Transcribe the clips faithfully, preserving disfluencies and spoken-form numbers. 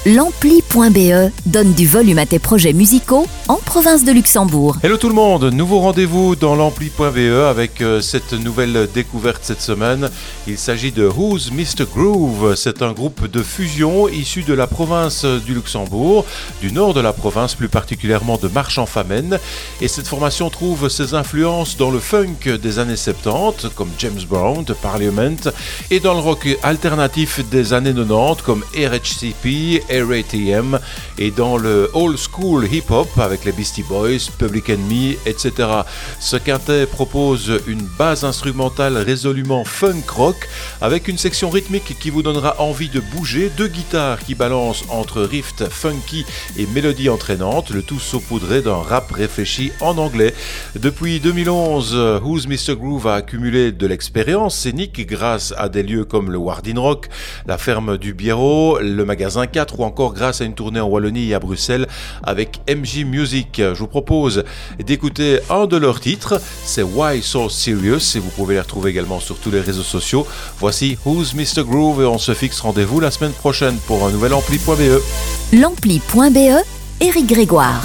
l'ampli point b e donne du volume à tes projets musicaux en province de Luxembourg. Hello tout le monde, nouveau rendez-vous dans l'ampli point b e avec euh, cette nouvelle découverte cette semaine. Il s'agit de Who's mister Groove. C'est un groupe de fusion issu de la province du Luxembourg, du nord de la province, plus particulièrement de Marchand-Famenne. Et cette formation trouve ses influences dans le funk des années soixante-dix, comme James Brown, de Parliament, et dans le rock alternatif des années quatre-vingt-dix, comme R H C P, R A T M, et dans le old school hip-hop avec les Beastie Boys, Public Enemy, et cetera. Ce quintet propose une base instrumentale résolument funk rock avec une section rythmique qui vous donnera envie de bouger, deux guitares qui balancent entre riffs funky et mélodies entraînantes, le tout saupoudré d'un rap réfléchi en anglais. Depuis deux mille onze, Who's mister Groove a accumulé de l'expérience scénique grâce à des lieux comme le Wardin Rock, la ferme du Biérot, le magasin quatre ou encore grâce à une tournée en Wallonie et à Bruxelles avec M J Music. Je vous propose d'écouter un de leurs titres, c'est Why So Serious et vous pouvez les retrouver également sur tous les réseaux sociaux. Voici Who's mister Groove et on se fixe rendez-vous la semaine prochaine pour un nouvel ampli point b e. l'ampli point b e, Éric Grégoire.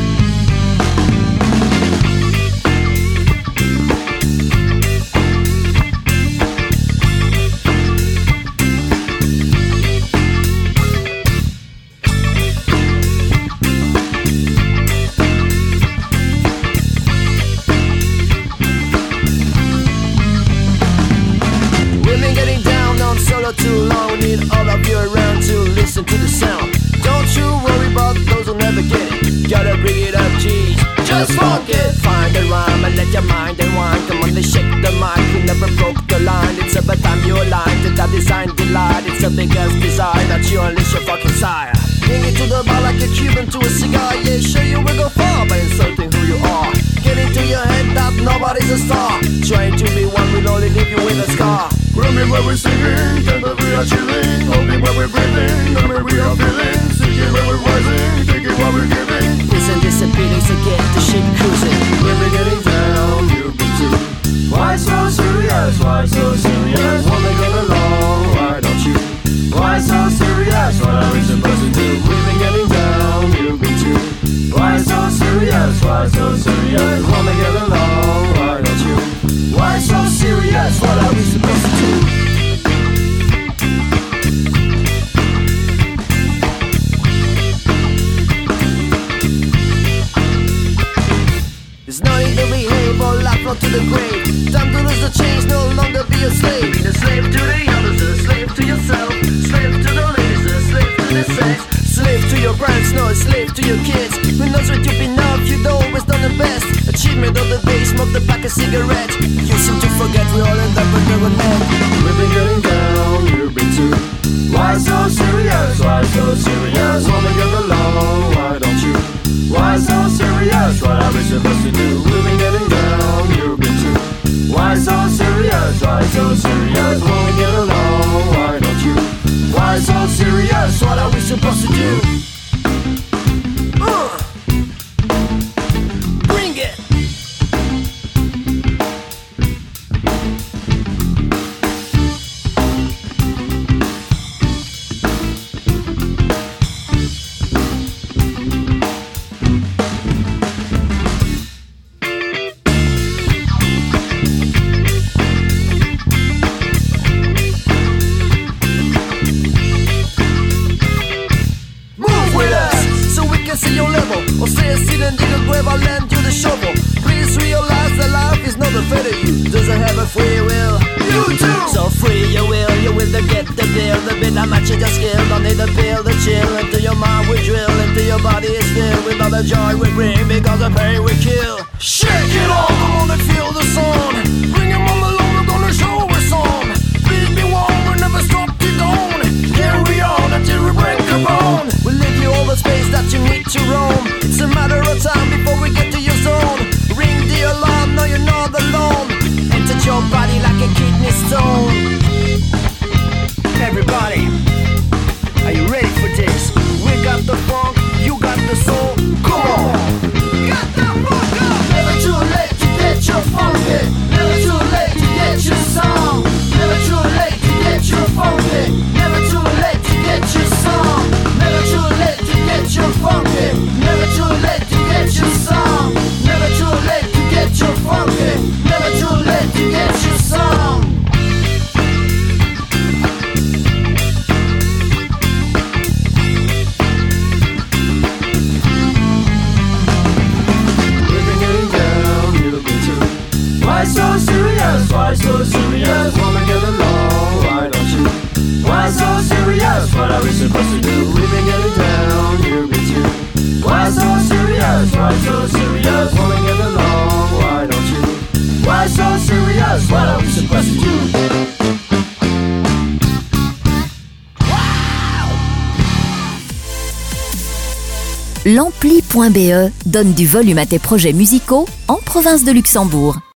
Too long, we need all of you around to listen to the sound. Don't you worry about those who never get it. Gotta bring it up, geez, just funk it. Find the rhyme and let your mind unwind. Come on, they shake the mic, we never broke the line. It's about time you align to that design delight. It's the biggest desire that you unleash your fucking sire. Bring it to the bar like a Cuban to a cigar. Yeah, sure you will go far by insulting who you are. Get into your head that nobody's a star. Trying to be one will only leave you with a scar. Grooving when we're singing, temper we are chilling. Holding when we're breathing, number we are feeling. Seeking when we're rising, thinking what we're giving. Isn't this a pity, so get the shit cruising. When we're getting down, you've been too. Why so serious, why so serious? Wanna get along, why don't you? Why so serious, what are we supposed to do? We've been getting down, you've been too. Why so serious, why so serious? Wanna get along, why don't you? Why so serious, what are we supposed to do? There's no need to behave or laugh not to the grave. Time to lose the chains, no longer be a slave. Be a slave to the others, a slave to yourself. Slave to the ladies, a slave to the sex. Slave to your brands, no, a slave to your kids. Who knows what you've been up, you've always done the best. Achievement of the day, smoke the pack of cigarette. You seem to forget we all end up with the net. We've been getting down, you've been too. Why so serious, why so serious? Wanna get along, why don't you? Why so serious, what are we supposed to do? We've been getting down, you've been too. Why so serious, why so serious? Wanna get along, why don't you? Why so serious, what are we supposed to do? Uh. Bring it. See your level, or stay a seat and dig a grave, I'll lend you the shovel. Please realize that life is not a fate of you. Doesn't have a free will, you too. So free your will, you will to get the bill. The bit that matches your skill, don't need a pill to chill. Into your mind we drill, into your body is filled with all the joy we bring, because the pain we kill. Shake it all, come on and feel the sun. Bring him on the low, we're gonna show us some. Please be warm, we'll never stop to dawn. Carry on until we break the bone. We'll leave you all the space that you need to roam. It's a matter of time before we get to your zone. Ring the alarm, no you're not alone. Enter your body like a kidney stone. Everybody, are you ready for this? We got the funk, you got the soul. Come on, got the funk up. Never too late to get your funk hit. Never too late to get your song. Never too late to get your funk hit. Never too late to get your song. Never too supposed to do? We've been getting down, you've been too. Why so serious? Why so serious? Wanna get along, why don't you? Why so serious? What are we supposed to do? L'ampli point b e donne du volume à tes projets musicaux en province de Luxembourg.